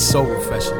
so refreshing.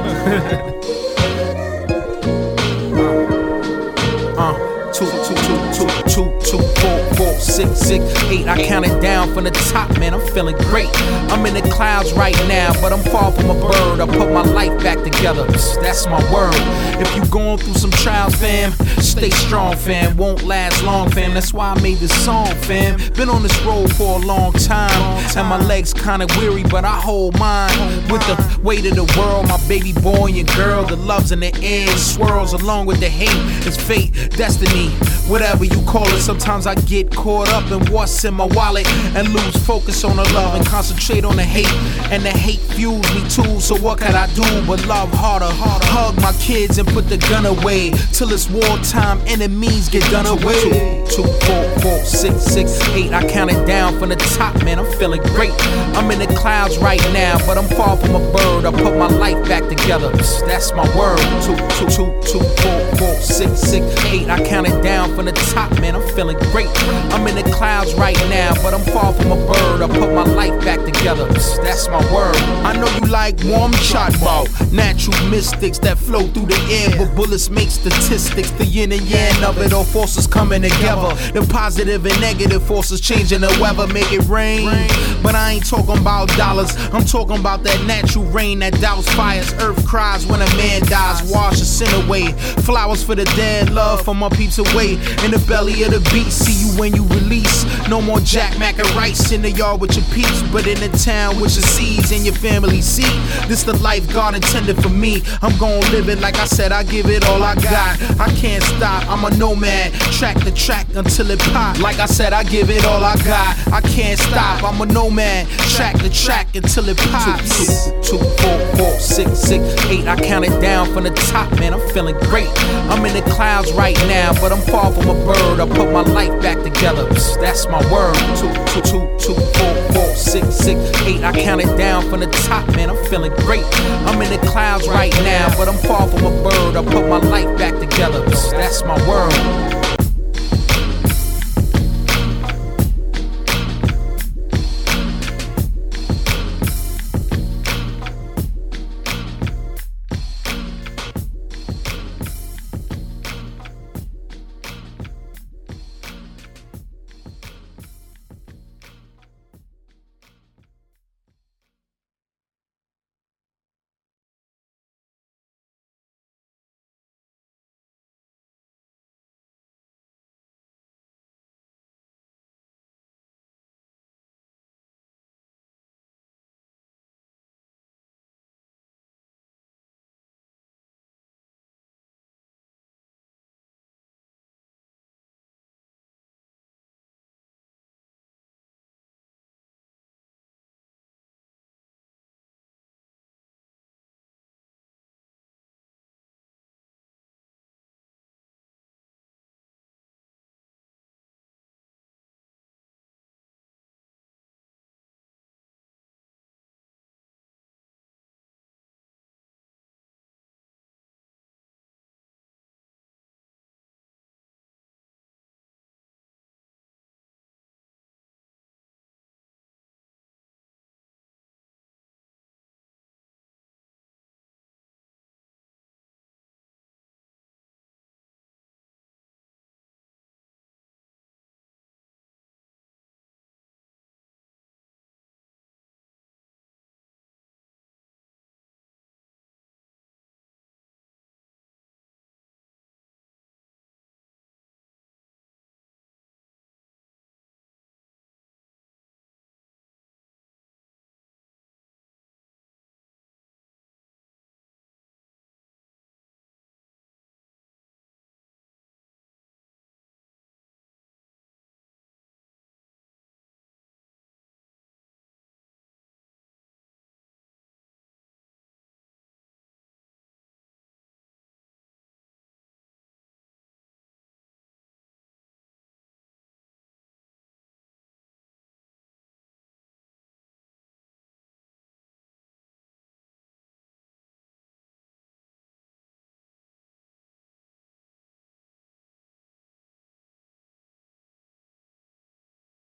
2, 2, 2, 2, 4, 4, 6, 6, 8. I count it down from the top, man, I'm feeling great. I'm in the clouds right now, but I'm far from a bird. I put my life back together, that's my word. If you going through some trials, fam, stay strong, fam. Won't last long, fam, that's why I made this song, fam. Been on this road for a long time, and my legs kinda weary, but I hold mine. With the weight of the world, my baby boy and your girl, the love's in the air, swirls along with the hate. It's fate, destiny, whatever you call it. Sometimes I get caught up in what's in my wallet and lose focus on the love and concentrate on the hate. And the hate fuels me too, so what can I do but love harder? Hug my kids and put the gun away till it's wartime, enemies get done away. 2, 4, 4, 6, 6, 8. I count it down from the top, man, I'm feeling great. I'm in the clouds right now, but I'm far from a bird. I put my life back together, that's my word. 2, 2, 2, 2, 4, 4, 6, 6, 8. I count it down from the top, man, I'm feeling great. I'm in the clouds right now, but I'm far from a bird. I put my life back together, that's my word. I know you like warm shot ball, natural mystics that flow through the air, but bullets make statistics. The yin and yang of it, all forces coming together. The positive and negative forces changing the weather, make it rain. But I ain't talking about dollars, I'm talking about that natural rain that douse fires. Earth cries when a man dies, wash a sin away. Flowers for the dead, love for my peeps away. In the belly of the beast, see you when you release. No more Jack Mac and rice in the yard with your peeps, but in the town with your seeds and your family. See, this the life God intended for me. I'm gon' live it like I said, I give it all I got. I can't stop, I'm a nomad, track to track until it pop. Like I said, I give it all I got. I can't stop, I'm a nomad, track to track until it pops. 2, 2, 4, 4, 6, 6, 8. I count it down from the top, man, I'm feeling great. I'm in the clouds right now, but I'm far from a bird. I put my life back together, that's my word. 2, 2, 2, 2, 4, 4, 6, 6, 8. I count it down from the top, man, I'm feeling great. I'm in the clouds right now, but I'm far from a bird. I put my life back together, that's my word.